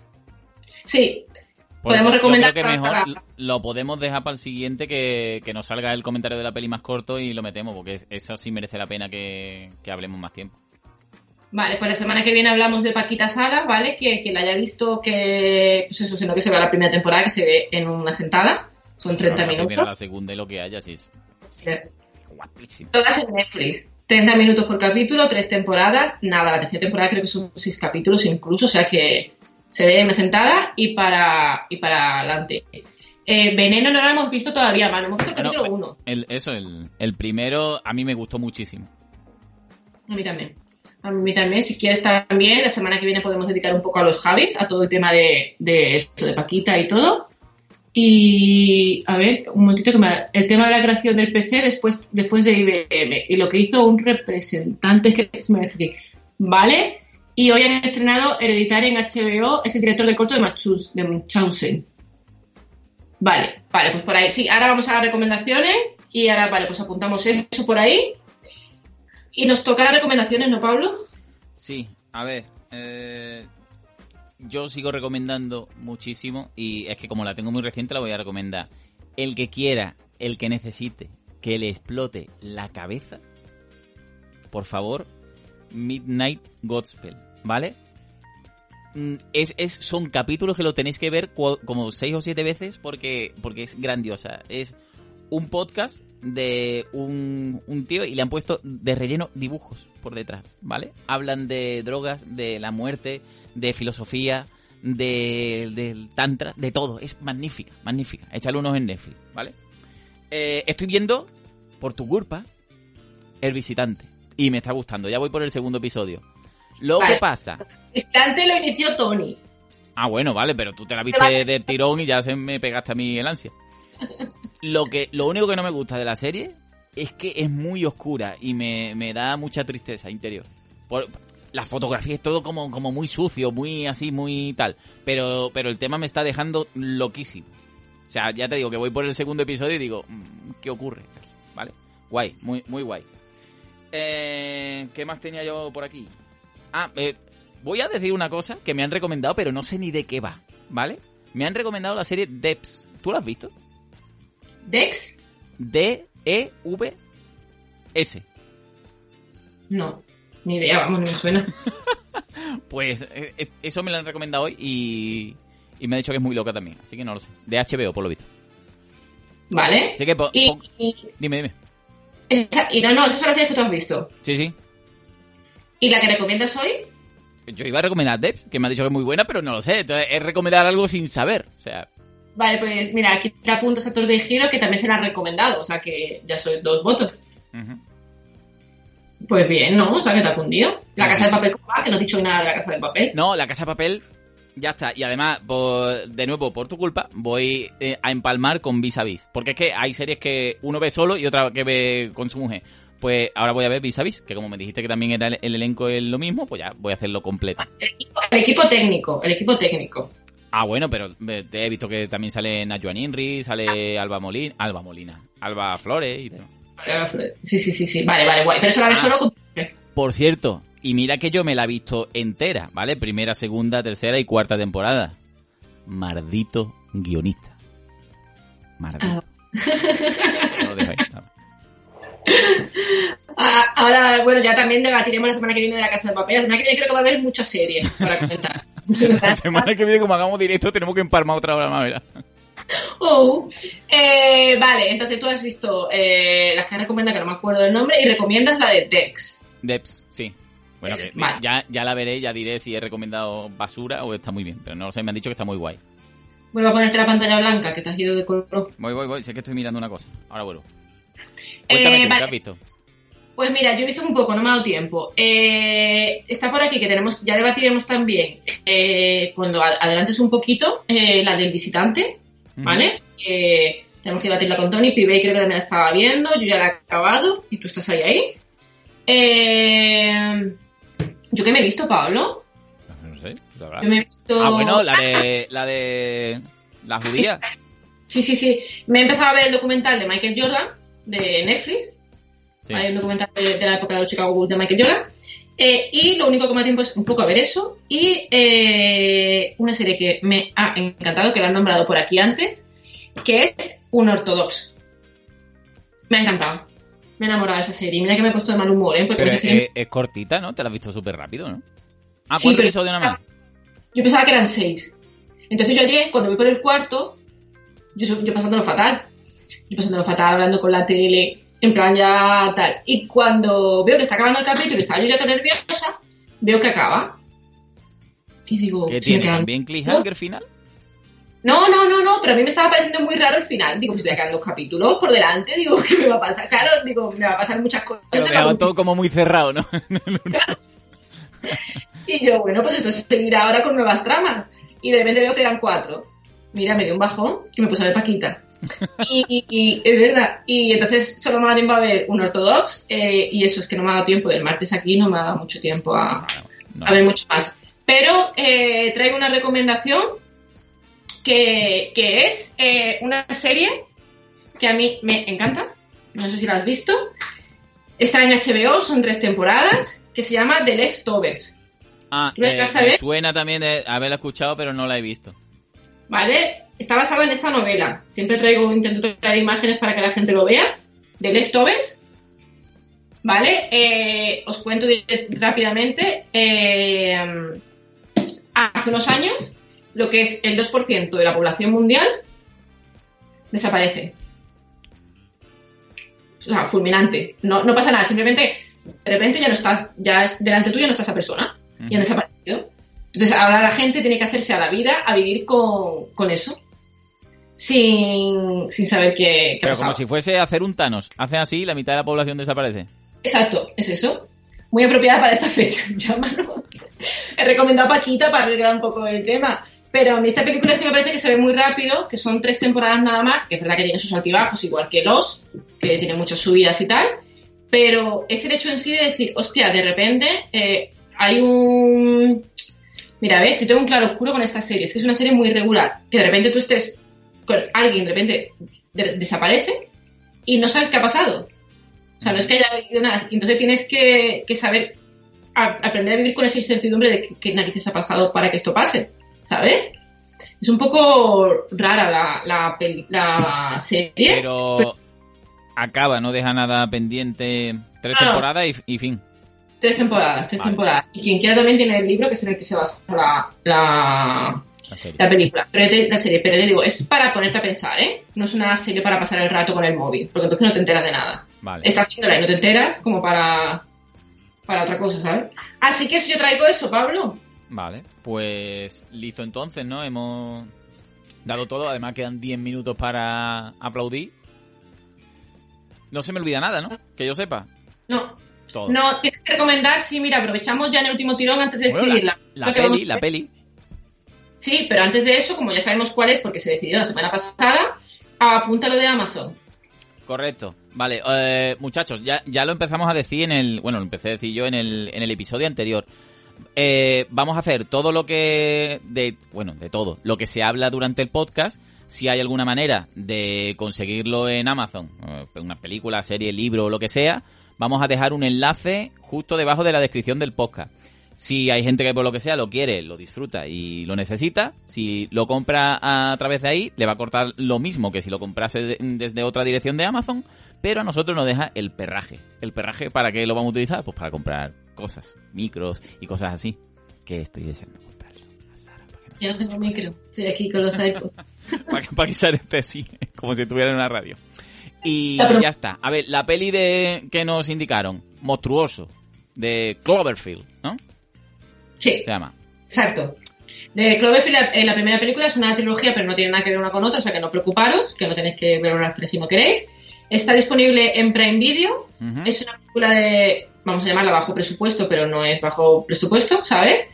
Sí. Podemos recomendar. Yo creo que mejor lo podemos dejar para el siguiente, que nos salga el comentario de la peli más corto y lo metemos, porque eso sí merece la pena que hablemos más tiempo. Vale, pues la semana que viene hablamos de Paquita Sala, ¿vale? Que la haya visto, que pues eso, sino que se vea la primera temporada, que se ve en una sentada. Son 30 minutos. La primera, la segunda y lo que haya, sí. Es guapísimo. Todas en Netflix. 30 minutos por capítulo, 3 temporadas. Nada, la tercera temporada creo que son 6 capítulos incluso, o sea que se ve en una sentada y para adelante. Veneno no lo hemos visto todavía, man. Hemos visto el capítulo 1. El primero a mí me gustó muchísimo. A mí también. Si quieres también, la semana que viene podemos dedicar un poco a los Javis, a todo el tema de esto, de Paquita y todo. Y, a ver, un momentito el tema de la creación del PC después de IBM y lo que hizo un representante que es ¿vale? Y hoy han estrenado Hereditaria en HBO, es el director del corto de Munchausen. Vale, pues por ahí. Sí, ahora vamos a las recomendaciones y ahora, vale, pues apuntamos eso por ahí. Y nos toca las recomendaciones, ¿no, Pablo? Sí, a ver, yo sigo recomendando muchísimo y es que como la tengo muy reciente la voy a recomendar. El que quiera, el que necesite que le explote la cabeza, por favor, Midnight Gospel, ¿vale? Son capítulos que lo tenéis que ver como 6 o 7 veces porque es grandiosa. Es un podcast de un tío y le han puesto de relleno dibujos por detrás, ¿vale? Hablan de drogas, de la muerte, de filosofía, del tantra, de todo. Es magnífica. Échale unos en Netflix, ¿vale? Estoy viendo, por tu culpa, El Visitante y me está gustando. Ya voy por el segundo episodio. Vale. ¿Qué pasa? El Visitante lo inició Tony. Ah, bueno, vale, pero tú te la viste de tirón y ya se me pegaste a mí el ansia. Lo único que no me gusta de la serie es que es muy oscura y me da mucha tristeza interior. La fotografía es todo como muy sucio, muy así, muy tal. Pero el tema me está dejando loquísimo. O sea, ya te digo que voy por el segundo episodio y digo, ¿qué ocurre? ¿Vale? Guay, muy, muy guay. ¿Qué más tenía yo por aquí? Voy a decir una cosa que me han recomendado, pero no sé ni de qué va, ¿vale? Me han recomendado la serie Devs. ¿Tú la has visto? ¿Dex? D-E-V-S. No, ni idea, vamos, no me suena. Pues eso me lo han recomendado hoy y me ha dicho que es muy loca también, así que no lo sé. De HBO, por lo visto. Vale. Así que dime. Esas son las series que tú has visto. Sí. ¿Y la que recomiendas hoy? Yo iba a recomendar Devs, que me ha dicho que es muy buena, pero no lo sé. Entonces es recomendar algo sin saber, o sea... Vale, pues mira, aquí te apuntas a Actor de Giro, que también se la han recomendado, o sea que ya son 2 votos. Uh-huh. Pues bien, ¿no? O sea que te ha cundido. La Casa de Papel, que no has dicho nada de La Casa de Papel. No, La Casa de Papel ya está. Y además, de nuevo, por tu culpa, voy a empalmar con Vis a Vis. Porque es que hay series que uno ve solo y otra que ve con su mujer. Pues ahora voy a ver Vis a Vis, que como me dijiste que también era el elenco es lo mismo, pues ya voy a hacerlo completo. El equipo técnico. Ah, bueno, pero te he visto que también sale Najuan Inri, sale Alba Flores y demás. Sí. Vale, guay. Pero eso la ves solo con... Por cierto, y mira que yo me la he visto entera, ¿vale? Primera, segunda, tercera y cuarta temporada. Maldito guionista. Maldito. No lo dejo ahí, no. Ahora, bueno, ya también debatiremos la semana que viene de La Casa de Papel. La semana que viene creo que va a haber muchas series para comentar. La semana que viene, como hagamos directo, tenemos que empalmar otra hora más, ¿verdad? Vale, entonces tú has visto las que recomiendas, que no me acuerdo del nombre, y recomiendas la de Debs, sí. Bueno, que vale. ya la veré, ya diré si he recomendado basura o está muy bien. Pero no lo sé, me han dicho que está muy guay. Vuelvo a ponerte la pantalla blanca, que te has ido de color. Voy, sé que estoy mirando una cosa. Ahora vuelvo. Cuéntame tú, ¿qué has visto? Pues mira, yo he visto un poco, no me ha dado tiempo. Está por aquí, que ya debatiremos también, cuando adelantes un poquito, la del visitante, ¿vale? Tenemos que debatirla con Tony. Pibey creo que también la estaba viendo, yo ya la he acabado, y tú estás ahí. ¿Yo qué me he visto, Pablo? No sé, la verdad. Yo me he visto... bueno, la de la judía. Sí. Me he empezado a ver el documental de Michael Jordan, de Netflix. Sí. Hay un documental de la época de los Chicago Bulls de Michael Jordan. Y lo único que me da tiempo es un poco a ver eso. Y una serie que me ha encantado, que la han nombrado por aquí antes, que es Unorthodox. Me ha encantado. Me he enamorado de esa serie. Mira que me he puesto de mal humor, porque pero esa serie... es cortita, ¿no? Te la has visto súper rápido, ¿no? Sí, 4 episodios nada más. Yo pensaba que eran 6. Entonces yo ayer, cuando voy por el cuarto, yo pasándolo fatal. Hablando con la tele, en plan ya tal. Y cuando veo que está acabando el capítulo y estaba yo ya tan nerviosa, veo que acaba. Y digo... ¿Qué tiene? ¿También cliffhanger final? No, pero a mí me estaba pareciendo muy raro el final. Digo, pues estoy quedando 2 capítulos por delante. Digo, ¿qué me va a pasar? Claro, digo, me va a pasar muchas cosas. Pero quedaba todo como muy cerrado, ¿no? Y yo, bueno, pues esto seguirá ahora con nuevas tramas. Y de repente veo que eran 4. Mira, me dio un bajón y me puse a ver Paquita. Y es verdad. Y entonces solo me ha dado tiempo a ver Unorthodox. Y eso es que no me ha dado tiempo. Del martes aquí no me ha dado mucho tiempo a ver mucho más. Pero traigo una recomendación que es una serie que a mí me encanta. No sé si la has visto. Está en HBO, son 3 temporadas, que se llama The Leftovers. Me suena también de haberla escuchado, pero no la he visto. Vale, está basada en esta novela. Siempre intento traer imágenes para que la gente lo vea. The Leftovers. Vale, os cuento rápidamente. Hace unos años, lo que es el 2% de la población mundial desaparece. O sea, fulminante. No pasa nada, simplemente de repente ya no estás, ya delante tuyo no está esa persona. Y han desaparecido. Entonces ahora la gente tiene que hacerse a la vida a vivir con eso. Sin saber qué Pero ha pasado. como si fuese a hacer un Thanos. Hace así, la mitad de la población desaparece. Exacto, es eso. Muy apropiada para esta fecha. Llámalo. He recomendado a Paquita para arreglar un poco el tema. Pero a mí esta película es que me parece que se ve muy rápido, que son 3 temporadas nada más, que es verdad que tiene sus altibajos, igual que Los, que tiene muchas subidas y tal. Pero es el hecho en sí de decir, hostia, de repente hay un... Mira, yo tengo un claro oscuro con esta serie. Es que es una serie muy irregular. Que de repente tú estés con alguien, de repente desaparece y no sabes qué ha pasado. O sea, no es que haya vivido nada. Entonces tienes que saber aprender a vivir con esa incertidumbre de qué narices ha pasado para que esto pase. ¿Sabes? Es un poco rara la serie. Pero acaba, no deja nada pendiente. 3 temporadas y fin. 3 temporadas. Y quien quiera también tiene el libro, que es en el que se basa la película. La serie. Pero te digo, es para ponerte a pensar, ¿eh? No es una serie para pasar el rato con el móvil, porque entonces no te enteras de nada. Vale. Estás viéndola y no te enteras como para otra cosa, ¿sabes? Así que si yo traigo eso, Pablo. Vale, pues listo entonces, ¿no? Hemos dado todo, además quedan 10 minutos para aplaudir. No se me olvida nada, ¿no? Que yo sepa. No. Todo. No, tienes que recomendar, sí, mira, aprovechamos ya en el último tirón antes de decidirla. La peli. Sí, pero antes de eso, como ya sabemos cuál es, porque se decidió la semana pasada, apúntalo de Amazon. Correcto. Vale, muchachos, ya lo empezamos a decir lo empecé a decir yo en el episodio anterior. Vamos a hacer todo lo que... de todo. Lo que se habla durante el podcast. Si hay alguna manera de conseguirlo en Amazon, una película, serie, libro o lo que sea, vamos a dejar un enlace justo debajo de la descripción del podcast. Si hay gente que por lo que sea lo quiere, lo disfruta y lo necesita, si lo compra a través de ahí, le va a cortar lo mismo que si lo comprase desde otra dirección de Amazon, pero a nosotros nos deja el perraje. ¿El perraje para qué lo vamos a utilizar? Pues para comprar cosas, micros y cosas así, que estoy deseando comprarlo. A Sara, para que yo no tengo micro, estoy aquí con los iPods. para que Sara esté así, como si estuviera en una radio. Y ya está. A ver, la peli que nos indicaron, Monstruoso, de Cloverfield, ¿no? Sí, se llama. Exacto. De Cloverfield, la primera película es una trilogía, pero no tiene nada que ver una con otra, o sea que no preocuparos, que no tenéis que ver las tres si no queréis. Está disponible en Prime Video. Uh-huh. Es una película de, vamos a llamarla bajo presupuesto, pero no es bajo presupuesto, ¿sabes?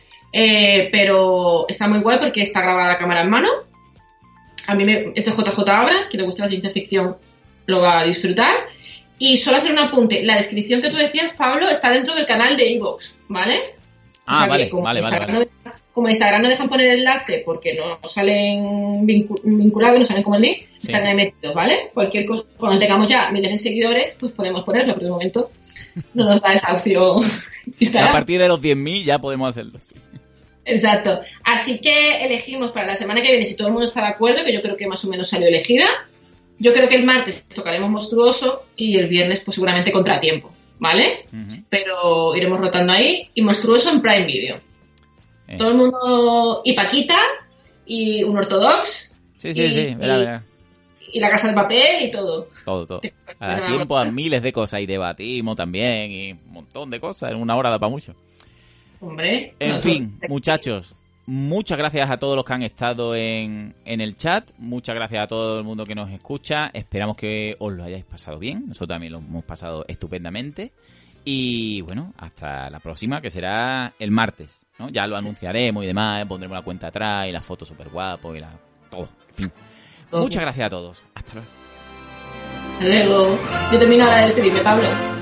Pero está muy guay porque está grabada a cámara en mano. A mí es de JJ Abrams, que le gusta la ciencia ficción lo va a disfrutar. Y solo hacer un apunte, la descripción que tú decías, Pablo, está dentro del canal de iVoox, ¿vale? O sea vale, vale. Como Instagram no dejan poner el enlace porque no salen vinculados, no salen como el link, sí. Están ahí metidos, ¿vale? Cualquier cosa, cuando tengamos ya miles de seguidores, pues podemos ponerlo, pero de momento no nos da esa opción Instagram. A partir de los 10.000 ya podemos hacerlo, sí. Exacto. Así que elegimos para la semana que viene, si todo el mundo está de acuerdo, que yo creo que más o menos salió elegida, yo creo que el martes tocaremos Monstruoso y el viernes pues seguramente Contratiempo, ¿vale? Uh-huh. Pero iremos rotando ahí. Y Monstruoso en Prime Video. Todo el mundo... Y Paquita, y un Ortodox. Sí, verá. Y La Casa de Papel y todo. Todo. A tiempo, a miles de cosas. Y debatimos también, y un montón de cosas. En una hora da para mucho. Hombre. En fin, muchachos, muchas gracias a todos los que han estado en el chat. Muchas gracias a todo el mundo que nos escucha. Esperamos que os lo hayáis pasado bien. Nosotros también lo hemos pasado estupendamente. Y bueno, hasta la próxima, que será el martes, ¿no? Ya lo anunciaremos y demás. Pondremos la cuenta atrás y las fotos súper guapos y todo. En fin. Muchas gracias a todos. Hasta luego. Hasta luego. Yo termino ahora de despedirme, Pablo.